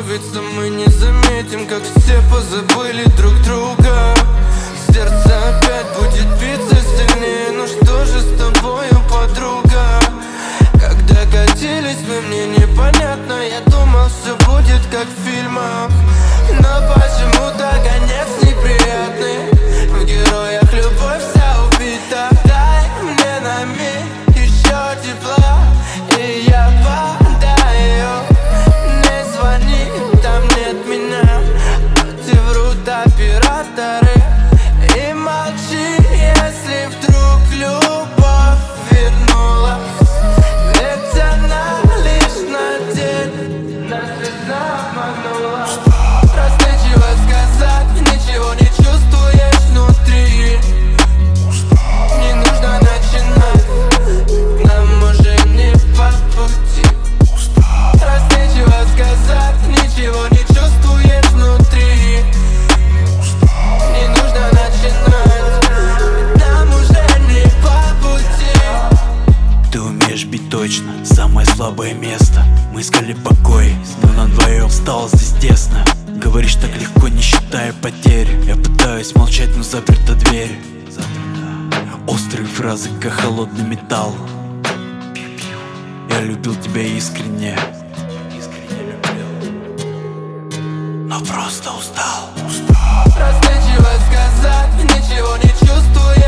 остановиться мы не заметим, как все позабыли друг друга. Сердце опять будет биться сильнее. Ну что же с тобою, подруга? Когда катились мы, мне непонятно. Я думал, все будет как в фильмах, но почему-то конец неприятный. В героях любовь вся убита. Дай мне на миг еще тепла, и я падаю. Не звони, там нет меня. Эти врут операторы. И молчи, если вдруг любовь вернулась. Ведь она лишь на день нас обманула. Раз нечего сказать, ничего не чувствуешь внутри. Не нужно начинать, нам уже не по пути. Раз нечего сказать, ничего не чувствуешь внутри. Не нужно начинать, нам уже не по пути. Ты умеешь бить точно, самое слабое место. Мы искали покой, но нам вдвоем стало здесь тесно. Говоришь так легко, не считая потерь. Я пытаюсь молчать, но заперта дверь. Острые фразы, как холодный металл. Я любил тебя искренне, но просто устал. Раз нечего сказать, ничего не чувствую.